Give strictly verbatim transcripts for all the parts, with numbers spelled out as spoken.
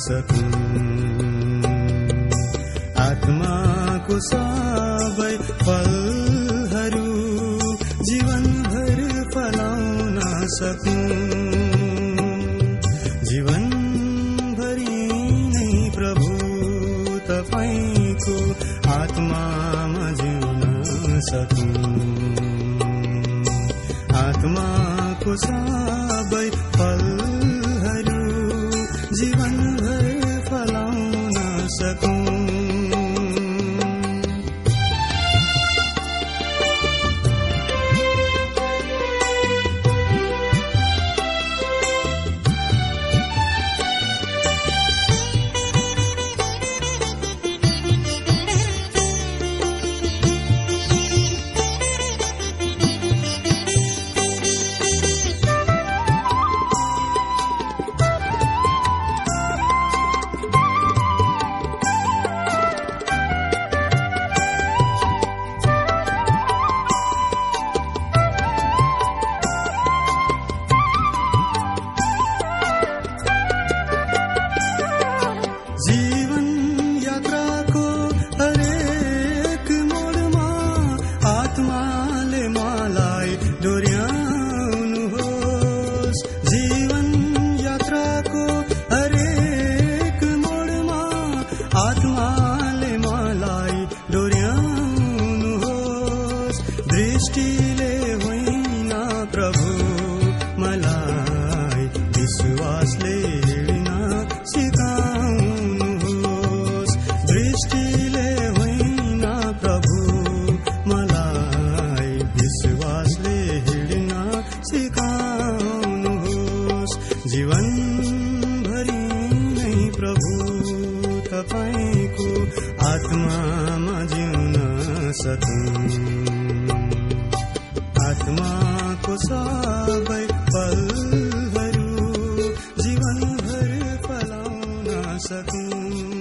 सकूं। आत्माको सबै फलहरू जीवनभर फलाउन सकूं। जीवनभरि नै प्रभु तपाईको आत्मामा जिउन सकूं। आत्माको सबै फलहरू जीवनभर फलाउन सकूं। आत्माको सबै फलहरू जीवनभर फलाउन सकूं।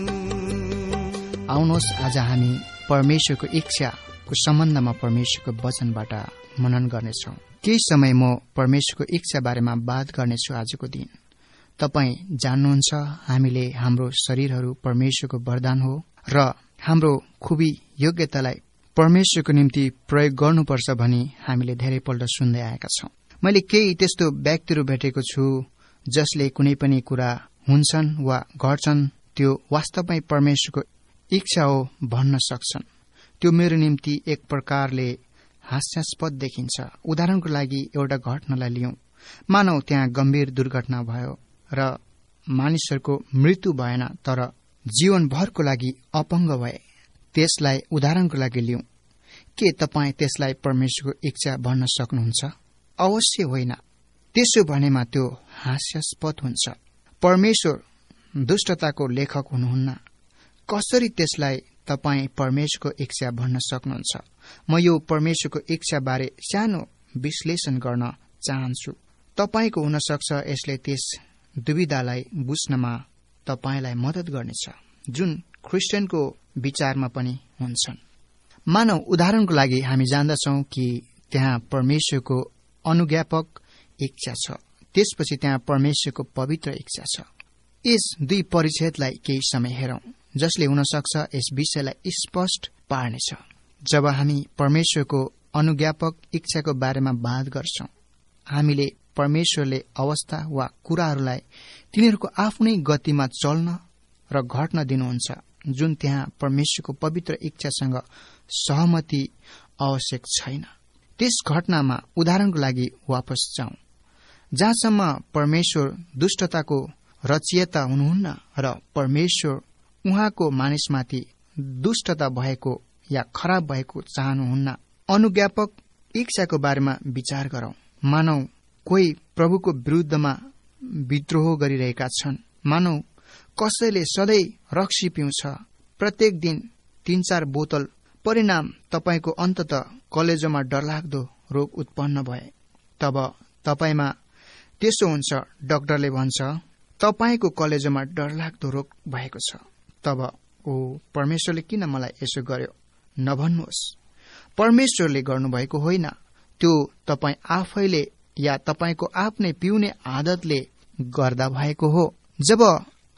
आउनुहोस् आज हामी परमेश्वरको इच्छाको सम्बन्धमा परमेश्वरको वचनबाट मनन गर्नेछौँ। केही समय म परमेश्वरको इच्छा बारेमा बात गर्नेछु। आजको दिन तपाईँ जान्नुहुन्छ हामीले हाम्रो शरीरहरू परमेश्वरको वरदान हो र हाम्रो खुबी योग्यतालाई परमेश्वरको निम्ति प्रयोग गर्नुपर्छ भनी हामीले धेरैपल्ट सुन्दै आएका छौं। मैले केही त्यस्तो व्यक्तिहरू भेटेको छु जसले कुनै पनि कुरा हुन्छन् वा घट्छन् त्यो वास्तवमै परमेश्वरको इच्छा हो भन्न सक्छन्। त्यो मेरो निम्ति एक प्रकारले हास्यास्पद देखिन्छ। उदाहरणको लागि एउटा घटनालाई लियौं। मानौ त्यहाँ गम्भीर दुर्घटना भयो र मानिसहरूको मृत्यु भएन तर जीवनभरको लागि अपङ्ग भए। त्यसलाई उदाहरणको लागि लियौं। के तपाईँ त्यसलाई परमेश्वरको इच्छा भन्न सक्नुहुन्छ? अवश्य होइन। त्यसो भनेमा त्यो हास्यास्पद हुन्छ। परमेश्वर दुष्टताको लेखक हुनुहुन्न। कसरी त्यसलाई तपाईँ परमेश्वरको इच्छा भन्न सक्नुहुन्छ? म यो परमेश्वरको इच्छा बारे सानो विश्लेषण गर्न चाहन्छु। तपाईको हुन सक्छ यसले त्यस दुविधालाई बुझ्नमा तपाईलाई मद्दत गर्नेछ जुन ख्रिस्टियनको विचारमा पनि हुन्छन्। मानव उदाहरणको लागि हामी जान्दछौं कि त्यहाँ परमेश्वरको अनुज्ञापक इच्छा छ, त्यसपछि त्यहाँ परमेश्वरको पवित्र इच्छा छ। यस दुई परिच्छेदलाई केही समय हेरौं जसले हुन सक्छ यस विषयलाई स्पष्ट पार्नेछ। जब हामी परमेश्वरको अनुज्ञापक इच्छाको बारेमा बात गर्छौं, हामीले परमेश्वरले अवस्था वा कुराहरूलाई तिनीहरूको आफ्नै गतिमा चल्न र घट्न दिनुहुन्छ जुन त्यहाँ परमेश्वरको पवित्र इच्छासँग सहमति आवश्यक छैन। त्यस घटनामा उदाहरणको लागि वापस जाउँ जहाँसम्म परमेश्वर दुष्टताको रचयिता हुनुहुन्न र परमेश्वर उहाँको मानिसमाथि दुष्टता भएको या खराब भएको चाहनुहुन्न। अनुज्ञापक इच्छाको बारेमा विचार गरौं। मानौ कोही प्रभुको विरुद्धमा विद्रोह गरिरहेका छन्। मानौ कसैले सधैँ रक्सी पिउँछ, प्रत्येक दिन तीन चार बोतल। परिणाम तपाईको अन्ततः कलेजोमा डरलाग्दो रोग उत्पन्न भए। तब तपाईमा त्यसो हुन्छ, डाक्टरले भन्छ तपाईको कलेजोमा डरलाग्दो रोग भएको छ। तब ओ परमेश्वरले किन मलाई यसो गर्यो नभन्नुहोस्। परमेश्वरले गर्नुभएको होइन, त्यो तपाई आफैले या तपाईको आफ्नै पिउने आदतले गर्दा भएको हो। जब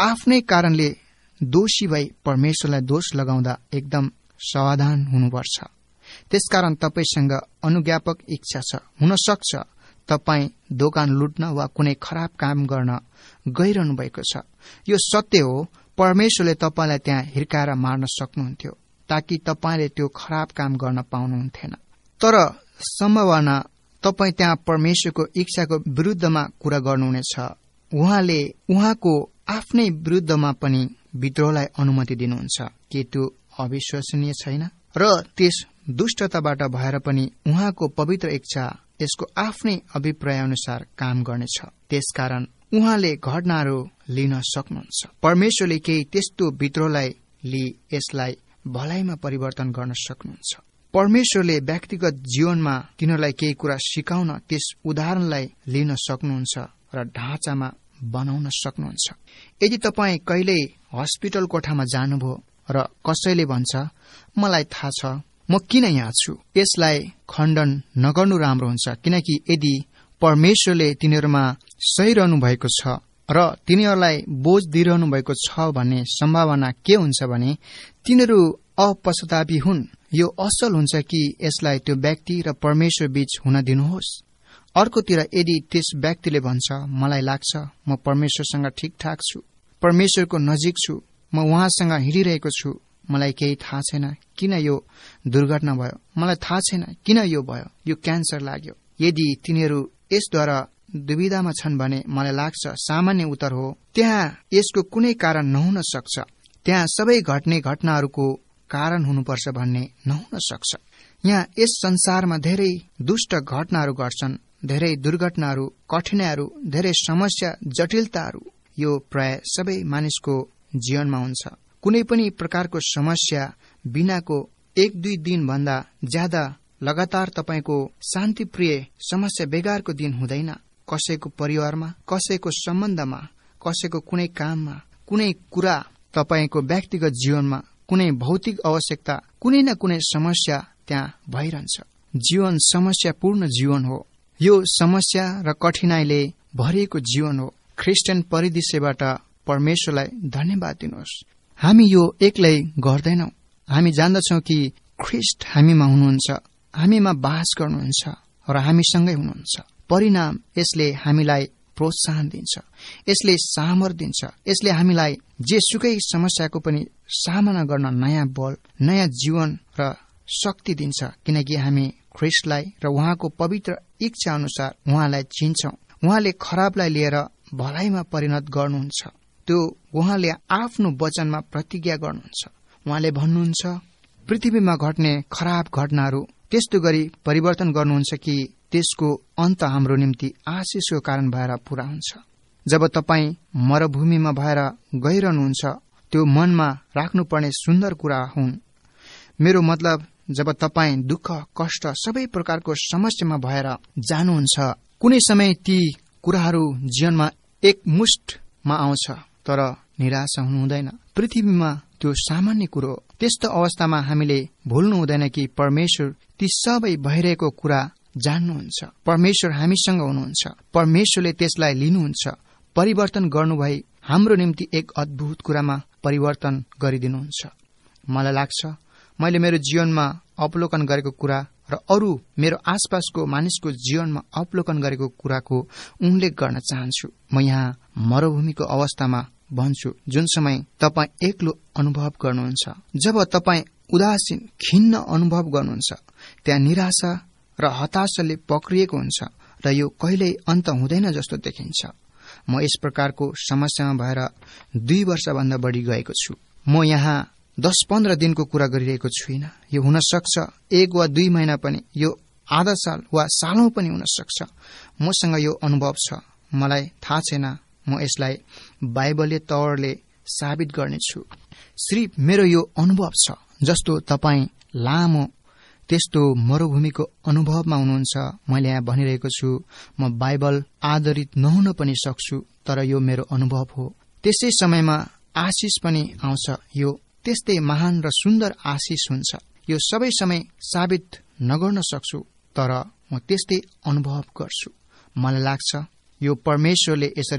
आफ्नै कारणले दोषी भई परमेश्वरलाई दोष लगाउँदा एकदम सावधान हुनुपर्छ। त्यसकारण तपाईसँग अनुज्ञापक इच्छा छ। हुन सक्छ तपाई दोकान लुट्न वा कुनै खराब काम गर्न गइरहनु भएको छ। यो सत्य हो, परमेश्वरले तपाईलाई त्यहाँ हिर्काएर मार्न सक्नुहुन्थ्यो ताकि तपाईले त्यो खराब काम गर्न पाउनुहुन्थेन। तर सम्भावना तपाई त्यहाँ परमेश्वरको इच्छाको विरुद्धमा कुरा गर्नुहुनेछ। उहाँले उहाँको आफ्नै विरुद्धमा पनि विद्रोहलाई अनुमति दिनुहुन्छ। के त्यो अविश्वसनीय छैन? र त्यस दुष्टताबाट भएर पनि उहाँको पवित्र इच्छा यसको आफ्नै अभिप्राय अनुसार काम गर्नेछ। त्यसकारण उहाँले घटनाहरू लिन सक्नुहुन्छ। परमेश्वरले केही त्यस्तो विद्रोहलाई लिई यसलाई भलाइमा परिवर्तन गर्न सक्नुहुन्छ। परमेश्वरले व्यक्तिगत जीवनमा तिनीहरूलाई केही कुरा सिकाउन त्यस उदाहरणलाई लिन सक्नुहुन्छ र ढाँचामा बनाउन सक्नुहुन्छ। यदि तपाईँ कहिल्यै हस्पिटल कोठामा जानुभयो र कसैले भन्छ मलाई थाहा छ म किन यहाँ छु, यसलाई खण्डन नगर्नु राम्रो हुन्छ। किनकि यदि परमेश्वरले तिनीहरूमा सही रहनु भएको छ र तिनीहरूलाई बोझ दिइरहनु भएको छ भन्ने सम्भावना के हुन्छ भने तिनीहरू अपश्चातापी हुन्। यो असल हुन्छ कि यसलाई त्यो व्यक्ति र परमेश्वर बीच हुन दिनुहोस्। अर्कोतिर यदि त्यस व्यक्तिले भन्छ मलाई लाग्छ म परमेश्वरसँग ठिकठाक छु, परमेश्वरको नजिक छु, म उहाँसँग हिँडिरहेको छु, मलाई केही थाहा छैन किन यो दुर्घटना भयो, मलाई थाहा छैन किन यो भयो, यो क्यान्सर लाग्यो। यदि तिनीहरू यसद्वारा दुविधामा छन् भने मलाई लाग्छ सामान्य उत्तर हो त्यहाँ यसको कुनै कारण नहुन सक्छ। त्यहाँ सबै घट्ने घटनाहरूको कारण हुनुपर्छ भन्ने नहुन सक्छ। यहाँ यस संसारमा धेरै दुष्ट घटनाहरू घट्छन्, धेरै दुर्घटनाहरू, कठिनाइहरू, धेरै समस्या, जटिलताहरू। यो प्राय सबै मानिसको जीवनमा हुन्छ। कुनै पनि प्रकारको समस्या बिनाको एक दुई दिन भन्दा ज्यादा लगातार तपाईको शान्तिप्रिय समस्या बेगारको दिन हुँदैन। कसैको परिवारमा, कसैको सम्बन्धमा, कसैको कुनै काममा, कुनै कुरा, तपाईको व्यक्तिगत जीवनमा कुनै भौतिक आवश्यकता, कुनै न कुनै समस्या त्यहाँ भइरहन्छ। जीवन समस्यापूर्ण जीवन हो। यो समस्या र कठिनाइले भरिएको जीवन हो। ख्रिस्टियन परिदृश्यबाट परमेश्वरलाई धन्यवाद दिनुहोस्। हामी यो एक्लै गर्दैनौ। हामी जान्दछौ कि ख्रिस्ट हामीमा हुनुहुन्छ, हामीमा बास गर्नुहुन्छ र हामीसँगै हुनुहुन्छ। परिणाम यसले हामीलाई प्रोत्साहन दिन्छ, यसले सामर्थ दिन्छ, यसले हामीलाई जे सुकै समस्याको पनि सामना गर्न नयाँ बल, नयाँ जीवन र शक्ति दिन्छ। किनकि हामी ख्रिस्टलाई र उहाँको पवित्र इच्छा अनुसार उहाँलाई चिन्छौं। उहाँले खराबलाई लिएर भलाइमा परिणत गर्नुहुन्छ। त्यो उहाँले आफ्नो वचनमा प्रतिज्ञा गर्नुहुन्छ। उहाँले भन्नुहुन्छ पृथ्वीमा घट्ने खराब घटनाहरू त्यस्तो गरी परिवर्तन गर्नुहुन्छ कि त्यसको अन्त हाम्रो निम्ति आशिषको कारण भएर पूरा हुन्छ। जब तपाई मरुभूमिमा भएर गइरहनुहुन्छ त्यो मनमा राख्नुपर्ने सुन्दर कुरा हुन्। मेरो मतलब जब तपाई दुःख, कष्ट, सबै प्रकारको समस्यामा भएर जानुहुन्छ, कुनै समय ती कुराहरू जीवनमा एकमुष्टमा आउँछ तर निराशा हुनु हुँदैन। पृथ्वीमा त्यो सामान्य कुरो हो। त्यस्तो अवस्थामा हामीले भुल्नु हुँदैन कि परमेश्वर ती सबै भइरहेको कुरा जान्नुहुन्छ। परमेश्वर हामीसँग हुनुहुन्छ। परमेश्वरले त्यसलाई लिनुहुन्छ, परिवर्तन गर्नुभई हाम्रो निम्ति एक अद्भुत कुरामा परिवर्तन गरिदिनुहुन्छ। मलाई लाग्छ मैले मेरो जीवनमा अवलोकन गरेको कुरा र अरू मेरो आसपासको मानिसको जीवनमा अवलोकन गरेको कुराको उल्लेख गर्न चाहन्छु। म यहाँ मरुभूमिको अवस्थामा भन्छु जुन समय तपाई एक्लो अनुभव गर्नुहुन्छ, जब तपाई उदासीन, खिन्न अनुभव गर्नुहुन्छ, त्यहाँ निराशा र हताशाले पक्रिएको हुन्छ र यो कहिल्यै अन्त हुँदैन जस्तो देखिन्छ। म यस प्रकारको समस्यामा भएर दुई वर्षभन्दा बढी गएको छु। म यहाँ दस पन्ध्र दिनको कुरा गरिरहेको छुइनँ। यो हुन सक्छ एक वा दुई महिना पनि, यो आधा साल वा सालौं पनि हुन सक्छ। मसँग यो अनुभव छ। मलाई थाहा छैन, म यसलाई बाइबलीय तौरले साबित गर्नेछु। सिर्फ मेरो यो अनुभव छ। जस्तो तपाई लामो त्यस्तो मरुभूमिको अनुभवमा हुनुहुन्छ, मैले यहाँ भनिरहेको छु, म बाइबल आधारित नहुन पनि सक्छु, तर यो मेरो अनुभव हो। त्यसै समयमा आशिष पनि आउँछ। यो त्यस्तै महान र सुन्दर आशिष हुन्छ। यो सबै समय साबित नगर्न सक्छु, तर म त्यस्तै अनुभव गर्छु। मलाई लाग्छ यो परमेश्वरले यसरी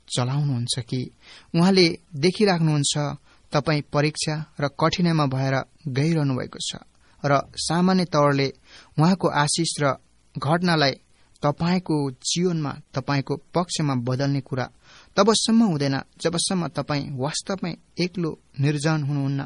चलाउनुहुन्छ कि उहाँले देखिराख्नुहुन्छ तपाईँ परीक्षा र कठिनाइमा भएर गइरहनु भएको छ र सामान्य तौरले उहाँको आशिष र घटनालाई तपाईको जीवनमा तपाईको पक्षमा बदल्ने कुरा तबसम्म हुँदैन जबसम्म तपाईँ वास्तवमै एक्लो निर्जन हुनुहुन्न,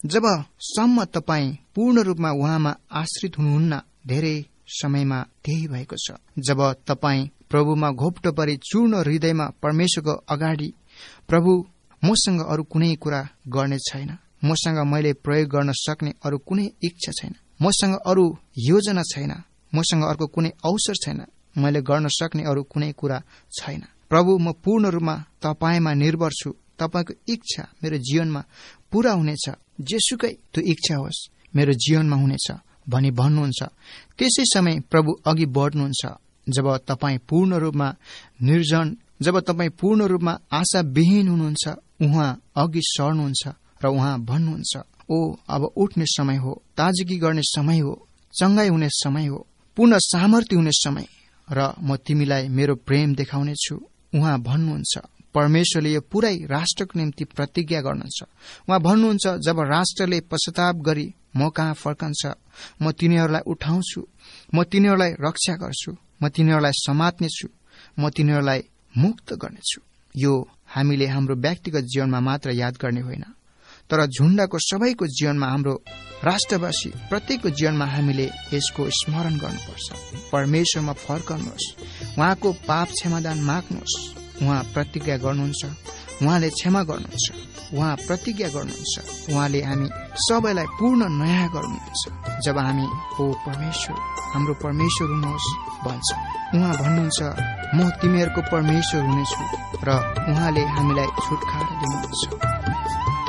जबसम्म तपाईँ पूर्ण रूपमा उहाँमा आश्रित हुनुहुन्न। धेरै समयमा त्यही भएको छ। जब तपाईँ प्रभुमा घोप्टो परी चूर्ण हृदयमा परमेश्वरको अगाडि, प्रभु मसँग अरू कुनै कुरा गर्ने छैन, मसँग मैले प्रयोग गर्न सक्ने अरू कुनै इच्छा छैन, मसँग अरू योजना छैन, मसँग अर्को कुनै अवसर छैन, मैले गर्न सक्ने अरू कुनै कुरा छैन। प्रभु, म पूर्ण रूपमा तपाईमा निर्भर छु। तपाईको इच्छा मेरो जीवनमा पूरा हुनेछ, जेसुकै त्यो इच्छा होस् मेरो जीवनमा हुनेछ भनी भन्नुहुन्छ। त्यसै समय प्रभु अघि बढ्नुहुन्छ। जब तपाईँ पूर्ण रूपमा निर्जन, जब तपाईँ पूर्ण रूपमा आशाविहीन हुनुहुन्छ, उहाँ अघि सर्नुहुन्छ र उहाँ भन्नुहुन्छ, ओ अब उठ्ने समय हो, ताजगी गर्ने समय हो, चंगाई हुने समय हो, पुनः सामर्थ्य हुने समय, र म तिमीलाई मेरो प्रेम देखाउने छु। उहाँ भन्नुहुन्छ। परमेश्वरले यो पुरै राष्ट्रको निम्ति प्रतिज्ञा गर्नुहुन्छ। उहाँ भन्नुहुन्छ, जब राष्ट्रले पश्चाताप गरी म कहाँ फर्कन्छ, म तिनीहरूलाई उठाउँछु, म तिनीहरूलाई रक्षा गर्छु, म तिनीहरूलाई समात्नेछु, म तिनीहरूलाई मुक्त गर्नेछु। यो हामीले हाम्रो व्यक्तिगत जीवनमा मात्र याद गर्ने होइन, तर झुण्डको सबैको जीवनमा, हाम्रो राष्ट्रवासी प्रत्येकको जीवनमा हामीले यसको स्मरण गर्नुपर्छ। परमेश्वरमा फर्कनुहोस्, उहाँको पाप क्षमादान माग्नुहोस्। उहाँ प्रतिज्ञा गर्नुहुन्छ, उहाँले क्षमा गर्नुहुन्छ, उहाँ प्रतिज्ञा गर्नुहुन्छ, उहाँले हामी सबैलाई पूर्ण नयाँ गर्नुहुन्छ। जब हामी ओ परमेश्वर, हाम्रो परमेश्वर हुनुहोस् भन्छ, उहाँ भन्नुहुन्छ, म तिमीहरूको परमेश्वर हुनेछु, र उहाँले हामीलाई छुटकारा दिनुहुन्छ।